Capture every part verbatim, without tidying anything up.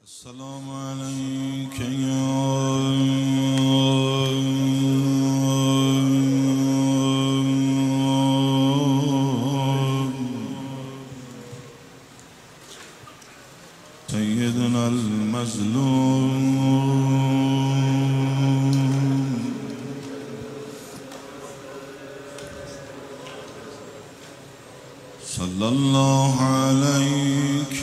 السلام عليك يا سيدنا المظلوم. صلى الله عليك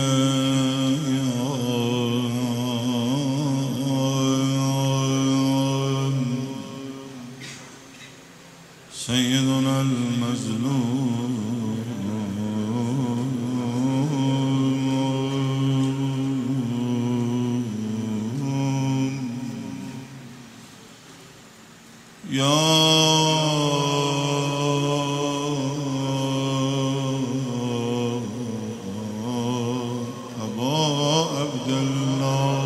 سيدنا المظلوم. يا أبا عبد الله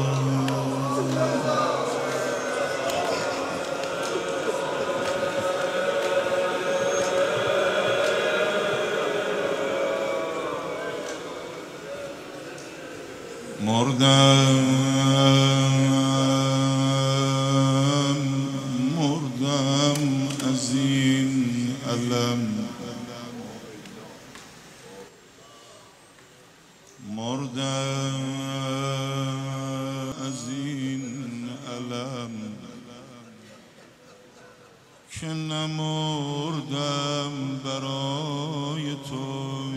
مردم مردم از این علم، مردم از این علم که نمردم برای تو.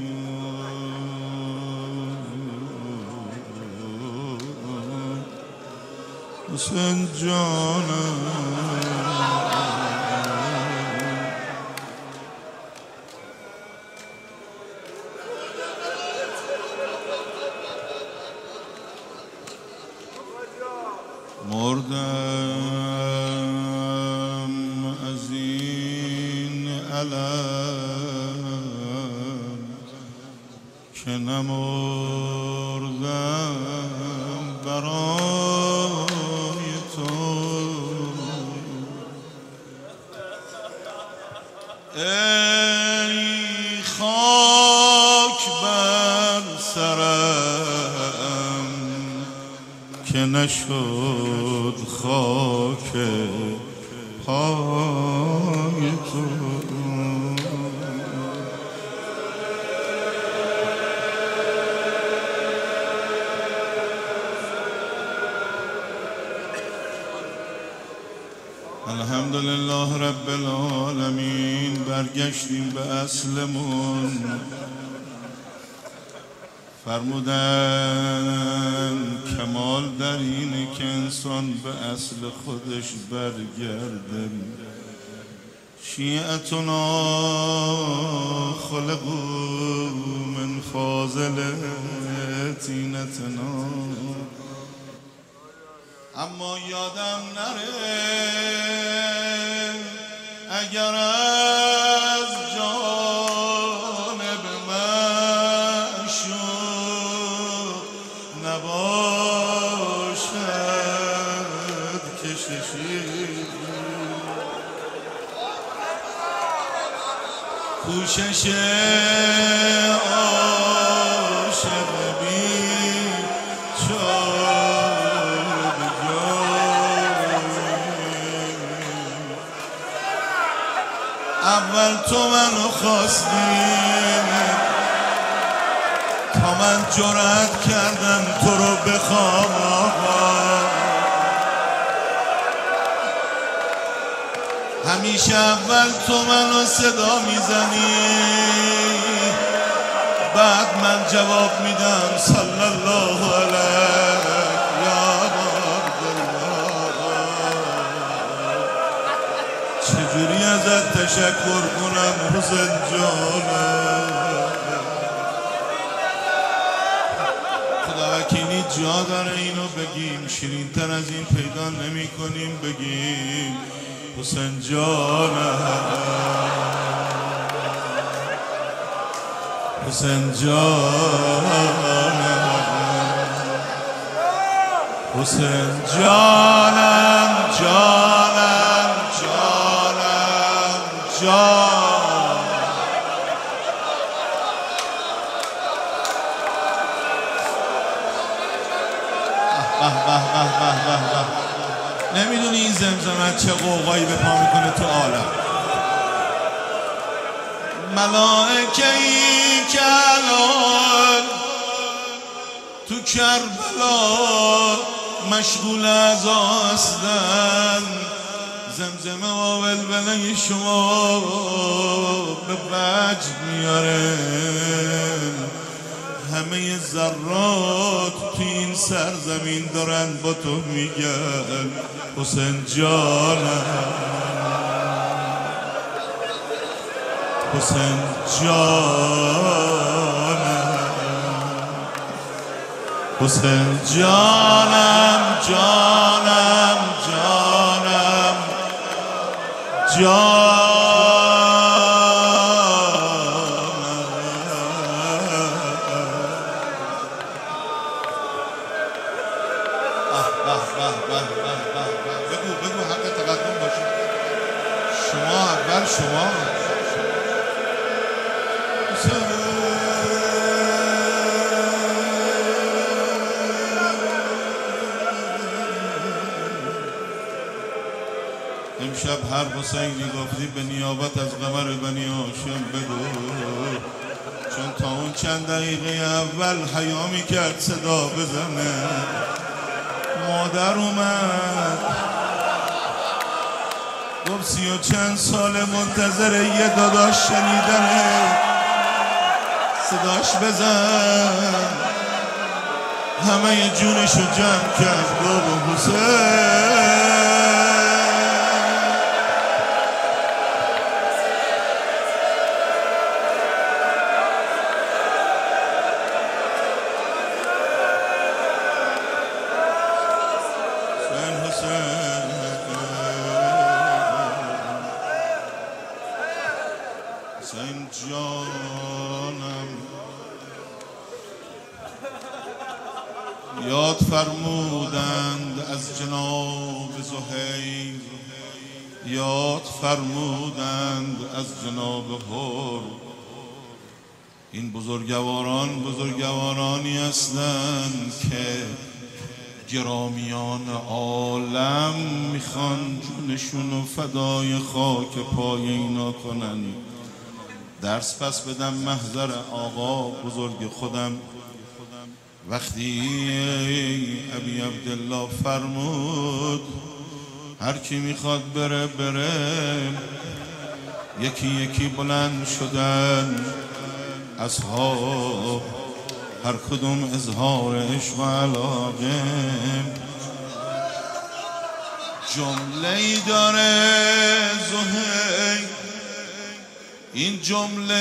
حسین جانم مردم از این علم که نمردم برای تو. ای خاک بر سرم که نشد خاک پای تو. الحمدلله رب العالمین. برگشتیم به اصلمون. فرمودن کمال در اینه که انسان به اصل خودش برگرده. شیعتنا خلقوا من فاضل طینتنا. اما یادم نره اگر از جانب معشوق نباشد کششی. کوشش عاشق بی اول تو منو خواستی تا من جرأت کردم تو رو بخوام. همیشه اول تو منو صدا میزنی بعد من جواب میدم صلی الله علیه یا چجوری ازت تشکر کنم حسین جانم. خدا وکیلی جا داره اینو بگیم، شیرین تر از این پیدا نمی کنیم بگیم حسین جانم. حسین جانم حسین جانم جانم جانم جانم. به به به به به به. نمیدونی این زمزمه چه قوقایی به پا میکنه تو عالم. ملائکه‌ای که الان تو کربلا مشغول اعضا هستن، زمزمه و ولوله شما به وجد میاره. همه ذرات تو این سرزمین دارن با تو میگن حسین جانم، حسین جانم، حسین جانم، جانم جانم جانم. بگو بگو حق تقدم باشه. شما اول، شما امشب هر حسینی گفتی به نیابت از قمر بنی هاشم بگو، چون تا اون چند دقیقه اول حیا میکرد صدا بزنه. مادر اومد گفت سی و چند سال منتظر یه داداش شنیدنه، صداش بزن. همه جونشو جمع کرد گفت حسین. حسین جانم یاد فرمودند از جناب زهیر، یاد فرمودند از جناب هور. این بزرگواران بزرگوارانی هستند که گرامیان عالم میخوان جونشونو فدای خاک پای اینا کنن. درس پس بدم محضر آقا بزرگ خودم. وقتی ابی عبدالله فرمود هر کی میخواد بره بره، یکی یکی بلند شدن اصحاب، هر کدوم اظهار عشق و علاقه. جمله‌ای داره زهیر، این جمله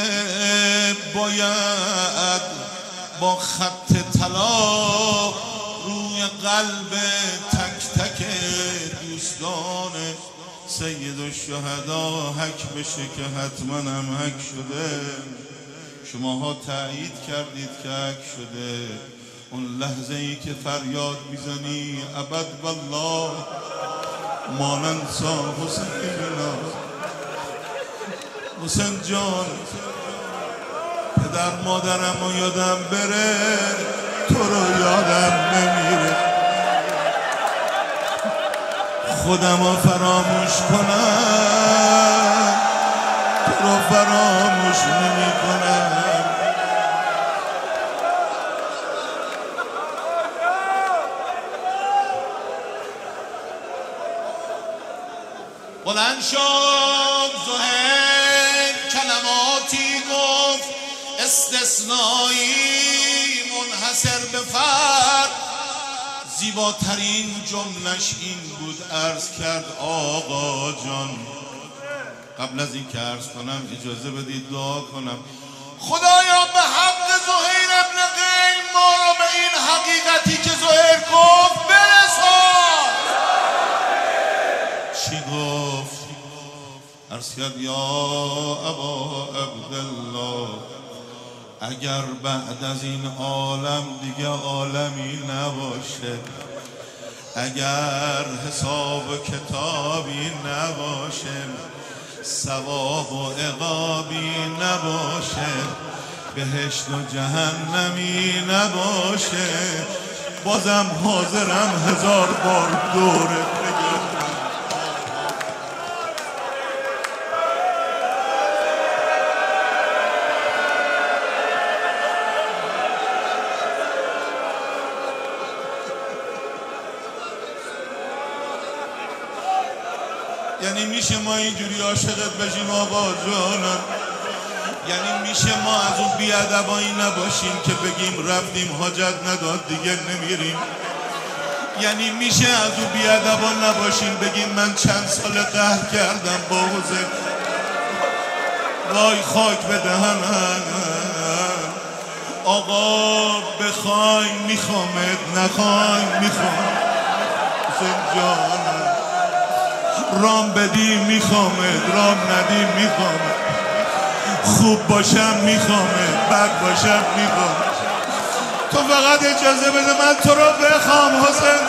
باید با خط طلا روی قلب تک تک دوستان سید الشهدا حک بشه که حتما هم حک شده. شماها تایید کردید که حک شده. اون لحظه ای که فریاد میزنی ابد والله ما ننسى حسیننا. حسین جان پدر مادرم و یادم بره تو رو یادم نمیره، خودم رو فراموش کنم تو رو فراموش نمی کنم. بلند شد زهیر کلماتی گفت استثنایی منحصر به فرد. زیباترین جملش این بود، عرض کرد آقا جان قبل از این که عرض کنم اجازه بدید دعا کنم. خدایا به حق زهیر ابن قیل ما رو به این حقیقتی که زهیر گفت برسان. چی گفت؟ عرض کرد یا ابا عبدالله اگر بعد از این عالم دیگه عالمی نباشه، اگر حساب و کتابی نباشه، ثواب و عقابی نباشه، بهشت و جهنمی نباشه، بازم حاضرم هزار بار دورت بگردم. یعنی میشه ما اینجوری عاشقت بشیم آقا جانم؟ یعنی میشه ما از اون بیادبایی نباشیم که بگیم رفتیم حاجت نداد دیگه نمیریم؟ یعنی میشه از اون بیادبا نباشیم بگیم من چند سال قهر کردم با حسین، وای خاک به دهنم آقا، بخوای میخوامت نخوای میخوام حسین جانم، رام بدی میخوامت رام ندی میخوامت، خوب باشم میخوامت بد باشم میخوام، تو فقط اجازه بده من تو رو بخوام حسین.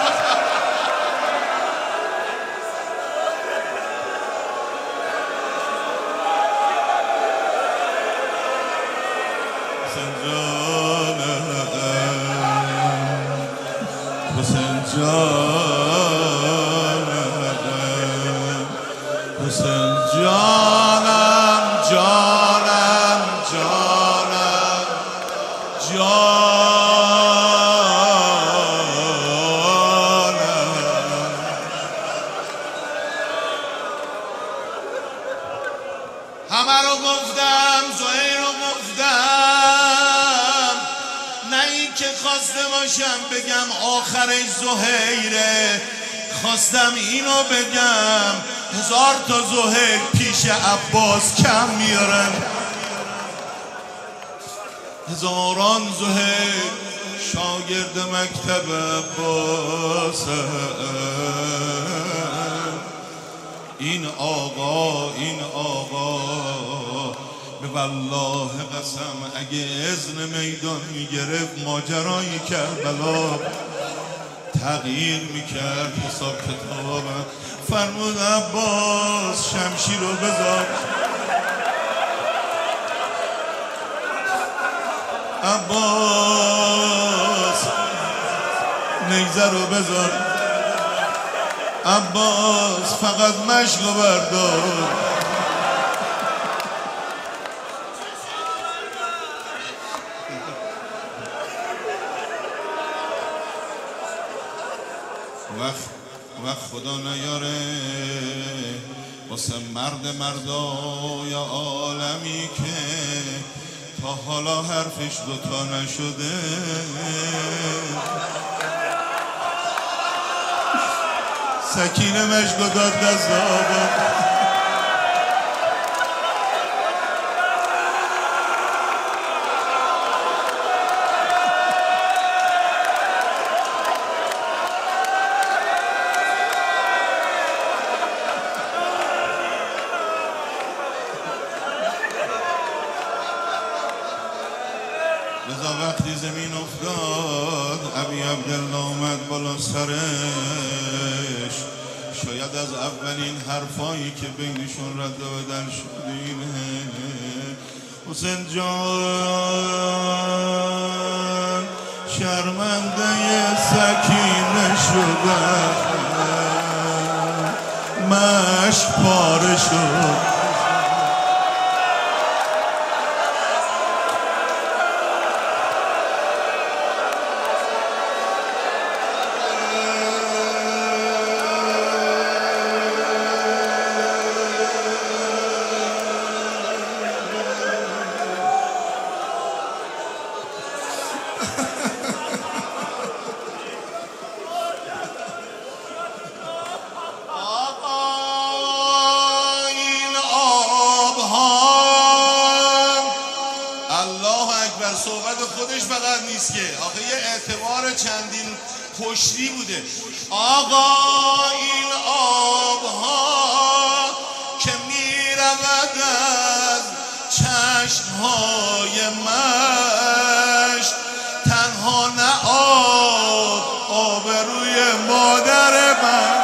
حسین جانم حسین جانم حسین جانم جانم جانم جانم. همه رو گفتم زهیر رو گفتم، نه این که خواسته باشم بگم آخرش زهیره، خواستم اینو بگم هزار تا زهیر پیش عباس کم میارن، هزاران زهیر شاگرد مکتب عباس. این آقا این آقا به والله قسم اگه اذن میدان میگرفت ماجرای کربلا تغییر میکرد حساب کتابم. فرمود عباس شمشیر رو بذار، عباس نیزه رو بذار، عباس فقط مشق رو بردار. وقت وقت خدا نیاره واسه مرد مردای عالمی که تا حالا حرفش دوتا نشده، سکینه مشگو داد دست آبا. لذا وقتی زمین افتاد ابی عبدالله اومد بالا سرش، شاید از اولین حرفایی که بینشون رد و بدل شد اینه حسین جان شرمنده سکینه شدن، مشک پاره شد. صحبت خودش فقط نیست که آخه یه اعتبار چندین پشتی بوده. آقا این آبها که میرود از چشمهای مشت، تنها نه آب آبروی مادر من.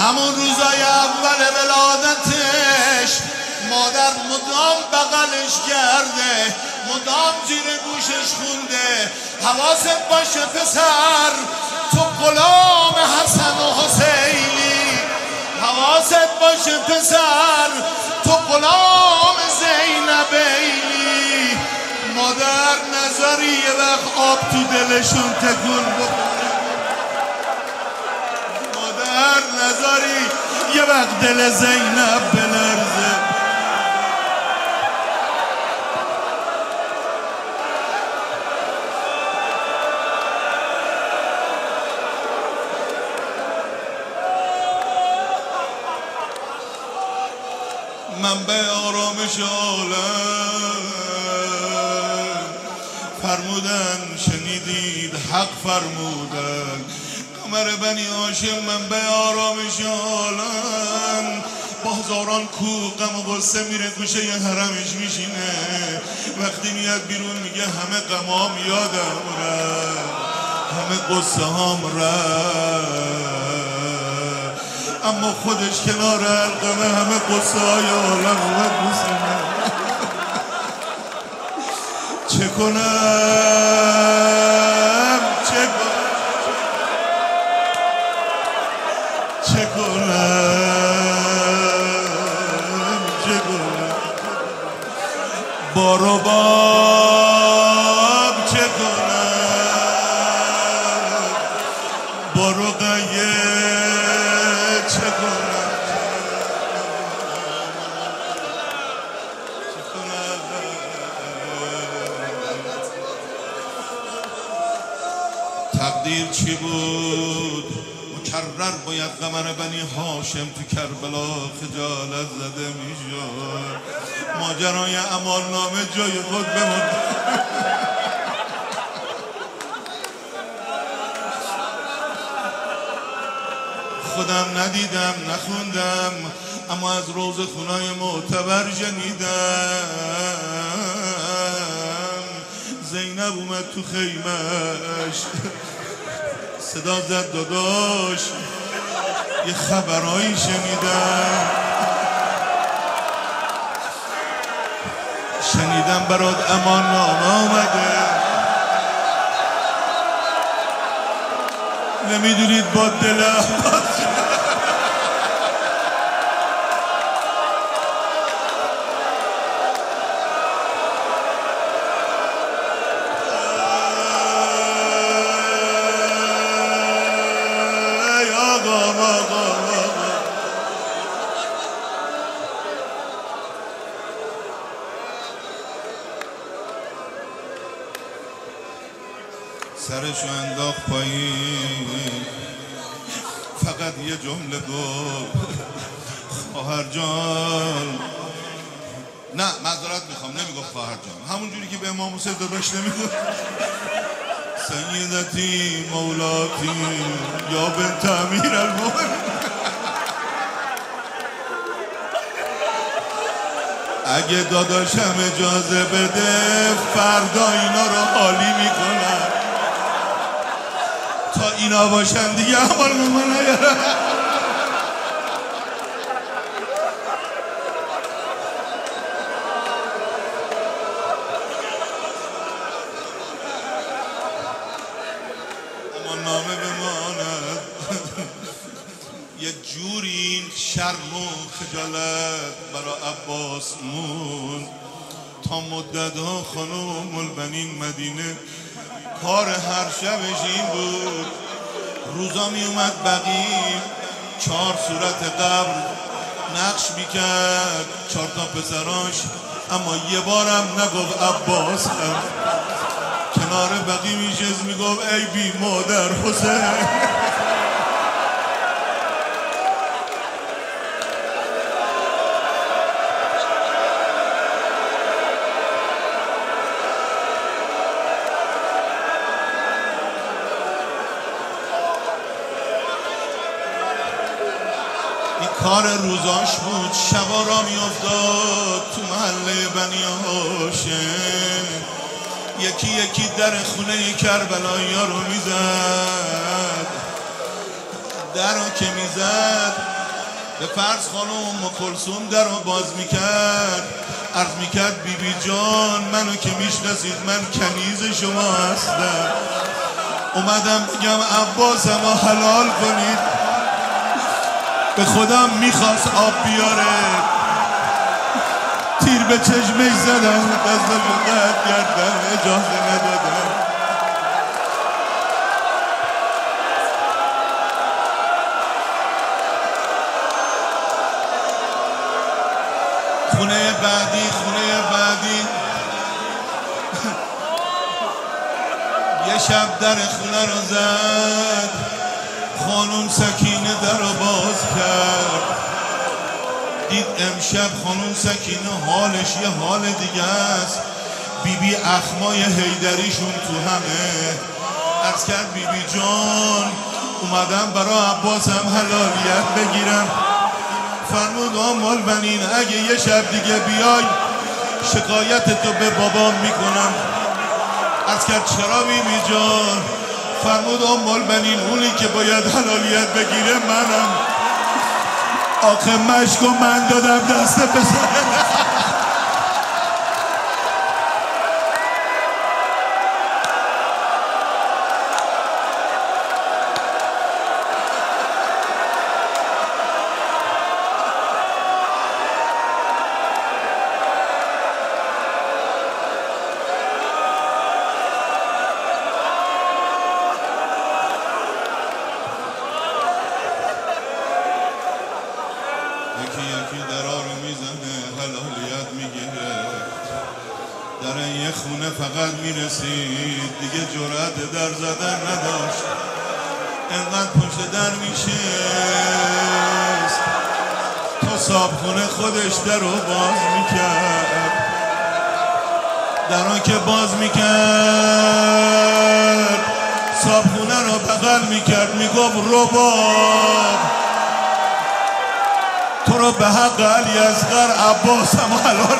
همون روزای اول ولادتش مادر مدام بغلش کرده، مدام زیر گوشش خونده حواست باشه پسر تو غلام حسن و حسینی، حواست باشه پسر تو غلام زینبیلی. مادر نظری یه وقت آب تو دلشون تکون بکنه، مادر نظری یه وقت دل زینب بلرزه. منبع آرامش عالم فرمودن شنیدید حق فرمودن، قمر بنی هاشم منبع آرامش عالم با هزاران کوه غم و غصه میره گوشه ی حرمش میشینه، وقتی میاد بیرون میگه همه غمام یادم رفت، همه قصه هام رفت، اما خودش کنار القمه همه قصه های عالم اومد بسنه. چه کنم چه کنم چه کنم چه کنم بارو باب چه کنم بارو قیه چه کنم تقدیر چی بود مکرر باید قمر بنی هاشم تو کربلا خجالت زده میشد، ماجرای امان نامه جای خود بموند. خودم ندیدم نخوندم اما از روز خونای معتبر شنیدم زینب اومد تو خیمش صدا زد داداش یه خبرایی شنیدم، شنیدم برات امان نامه آمده، نمیدونید با دل عباس سرشو انداخت پایین، فقط یه جمله گفت خواهر جان، نه معذرت میخوام نمیگفت خواهر جان، همون جوری که به امام حسین داداش نمیگفت سیدتی مولاتی یا بنت امیرالمومنین. اگه داداشم اجازه بده فردا اینا رو حالی میکنم، تا اینا باشن دیگه اول من نیارم. اما نامه بماند یه جوری این شرم و خجالت برا عباس مون تا مدت ها خانم البنین مدینه کار هر شبش این بود، روزا می اومد بقیه چهار صورت قبر نقش میکرد چهار تا پسراش، اما یه بارم نگفت عباس هم کنار بقیه میشست میگفت ای بی مادر حسین. کار روزاش بود، شبا را می افتاد تو محله بنی هاشم، یکی یکی در خونه کربلایی ها رو می زد، در رو که میزد به فرض خانم و کلثوم در رو باز میکرد، عرض میکرد بی بی جان منو که میشناسید من کنیز شما هستم، اومدم بگم عباسم رو حلال کنید. به خودم میخواست آب بیاره، تیر به چشمش زدم، دستم رو قطع کردم، اجازه ندادم. خونه بعدی خونه بعدی یه شب در خونه رو زد، خانوم سکینه در رو باز کرد، دید امشب خانوم سکینه حالش یه حال دیگه است، بی بی اخمای حیدریشون تو همه. عرض کرد بی بی جان اومدم برای عباسم حلالیت بگیرم. فرمود آمال بنین اگه یه شب دیگه بیای شکایت تو به بابام میکنم. عرض کرد چرا بی بی جان؟ فرمود آمال بنین اونی که باید حلالیت بگیره منم. آخه مشکو من دادم دست پسر. یکی یکی درا رو میزنه حلالیت میگیره. در یه خونه فقط میرسید دیگه جرأت در زدن نداشت، انقدر پشت در میشست تا صابخونه خودش در رو باز میکرد. درا که باز میکرد صابخونه رو بغل میکرد، میگفت رباب تو رو به حق علی اصغر عباس هم حلال.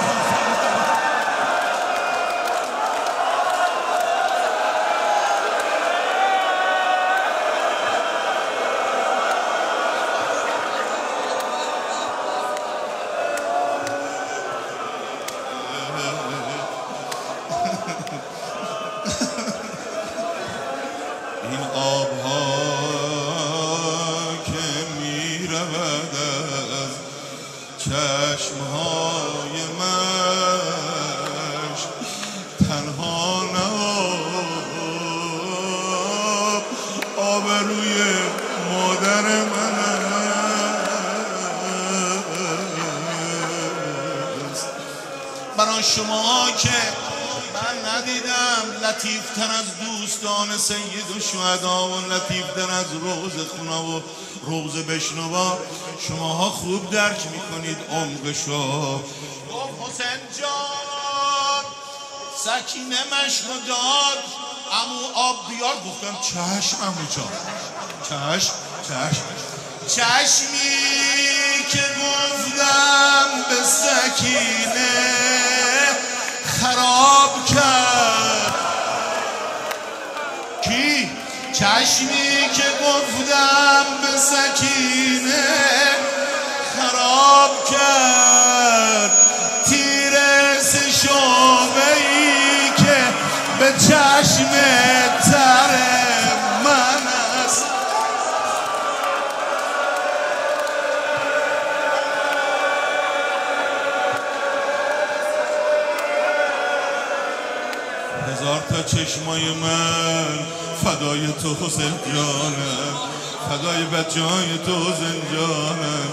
این آبها که می رود از چشمهای مش تنها نه آب روی مادر من است. برای شما که من ندیدم لطیفتر از دوستان سید و شهدا و لطیفتر از روز خونه و روز بشنوا، شماها خوب درک میکنید عمقشو. گفت حسین جان سکینه مشکو داد عمو آب بیار. گفتم چشم عمو جان، چشم چشم. چشمی که گفتم به سکینه خراب کرد. کی؟ چشمی که گفتم به سکینه خراب کرد، تیر سه شعبه‌ای که به چشم تر من است. هزار تا چشمای من فدای تو حسین جانم، فدای بچه‌های تو حسین جانم.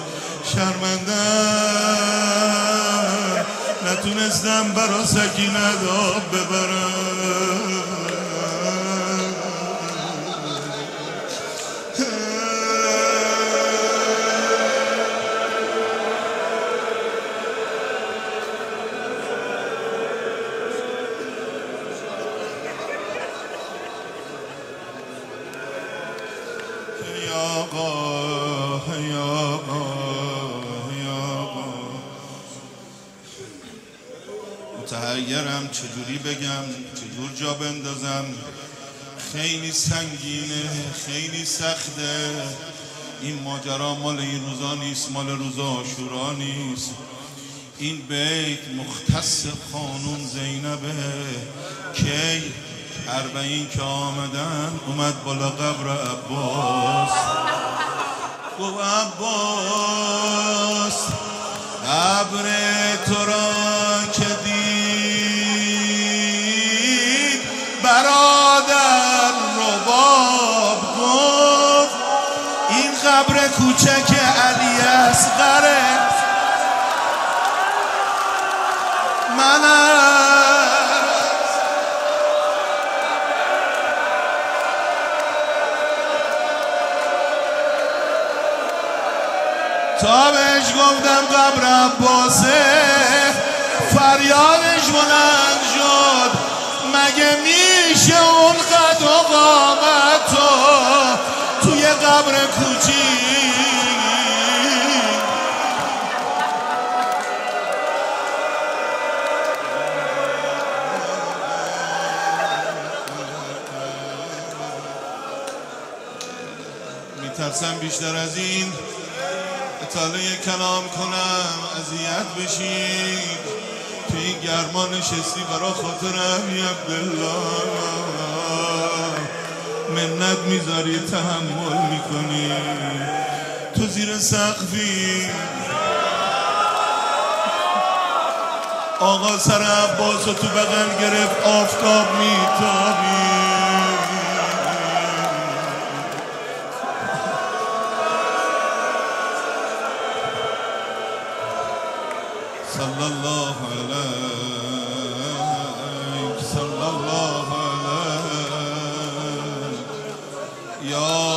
شرمندم نتونستم برا سکینه آب ببرم. متحیرم چجوری بگم، چجور جا بندازم. خیلی سنگینه، خیلی سخته. این ماجرا مال این روزا نیست، مال روز عاشورا نیست. این بیت مختص خانوم زینبه. کی اربعین که آمدن اومد بالا قبر عباس، گفت عباس قبر تو را که دید برادر رباب گفت این قبر کوچک علی اصغره، من تا بهش گفتم قبر عباسه فریادش بلند شد، مگه میشه اون قد و قامت تو توی قبر کوچیک؟ میترسم بیشتر از این اطاله کلام کنم اذیت بشید. توی این گرما نشستی برا خاطرم یا عبدالله منت میذاری، تحمل میکنی، تو زیر سقفی آقا سر عباس رو تو بغل گرفت، آفتاب میتابی. صلی الله علیک صلی الله علیک یا